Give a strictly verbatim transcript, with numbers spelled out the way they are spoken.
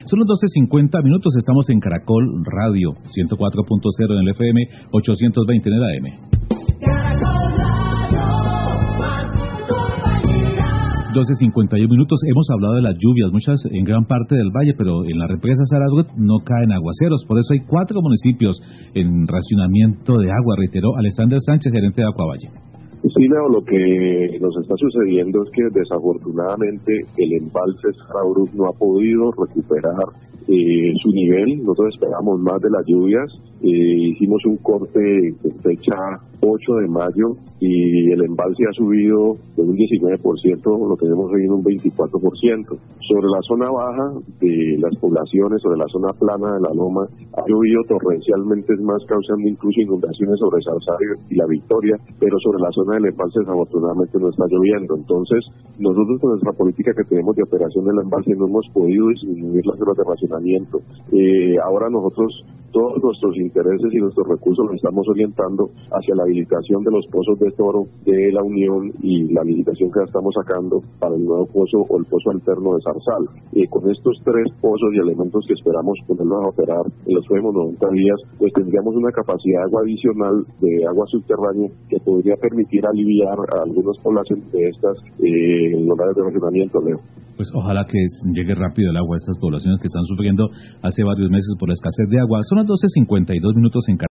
Son las doce cincuenta minutos, estamos en Caracol Radio, ciento cuatro punto cero en el F M, ochocientos veinte en el A M. doce cincuenta y uno minutos, hemos hablado de las lluvias, muchas en gran parte del valle, pero en la represa Sarasgot no caen aguaceros, por eso hay cuatro municipios en racionamiento de agua, reiteró Alexander Sánchez, gerente de Acuavalle. Sí, Leo, lo que nos está sucediendo es que desafortunadamente el embalse Sarabruz no ha podido recuperar eh, su nivel. Nosotros esperamos más de las lluvias. Eh, hicimos un corte de fecha ocho de mayo y el embalse ha subido de un diecinueve por ciento, lo tenemos hoy en un veinticuatro por ciento. Sobre la zona baja de las poblaciones, sobre la zona plana de la loma, ha llovido torrencialmente, es más, causando incluso inundaciones sobre Zarzario y La Victoria, pero sobre la zona del embalse desafortunadamente no está lloviendo. Entonces, nosotros con nuestra política que tenemos de operación del embalse no hemos podido disminuir las horas de racionamiento. Eh, ahora nosotros todos nuestros intereses y nuestros recursos los estamos orientando hacia la habilitación de los pozos de Toro de la Unión y la licitación que estamos sacando para el nuevo pozo o el pozo alterno de Zarzal. Eh, con estos tres pozos y elementos que esperamos ponerlos a operar en los próximos noventa días, pues tendríamos una capacidad de agua adicional de agua subterránea que podría permitir aliviar a algunas poblaciones de estas eh, en horarios de racionamiento, Leo. Pues ojalá que llegue rápido el agua a estas poblaciones que están sufriendo hace varios meses por la escasez de agua. Son las doce cincuenta y dos minutos en